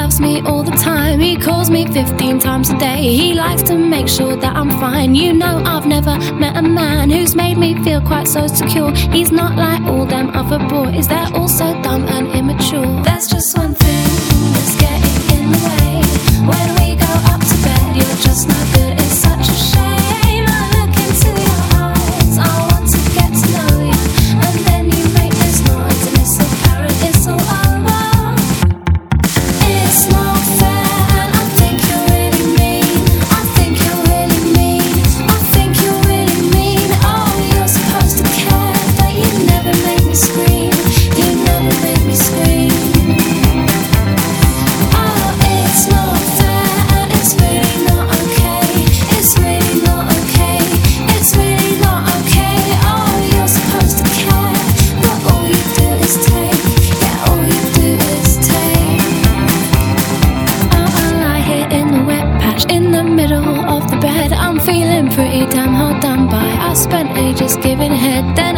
loves me all the time. He calls me 15 times a day. He likes to make sure that I'm fine. You know I've never met a man who's made me feel quite so secure. He's not like all them other boys, they're all so dumb and immature. There's just one thing that's getting in the way. When we go up to bed, you're just no good. It's such a shame. I look into your eyes, I want to get to know you, and then you make this noise and it's apparent it's all over. It's not fair and I think you're really mean. I think you're really mean. I think you're really mean. Oh, you're supposed to care, but you never make me scream. You never make me scream. Oh, it's not fair and it's really not okay. It's really not okay. It's really not okay. Oh, you're supposed to care, but all you do is take. Yeah, all you do is take. Oh, I lie here in the wet patch in the middle of the bed. I'm feeling pretty damn hard done by. I spent ages giving head.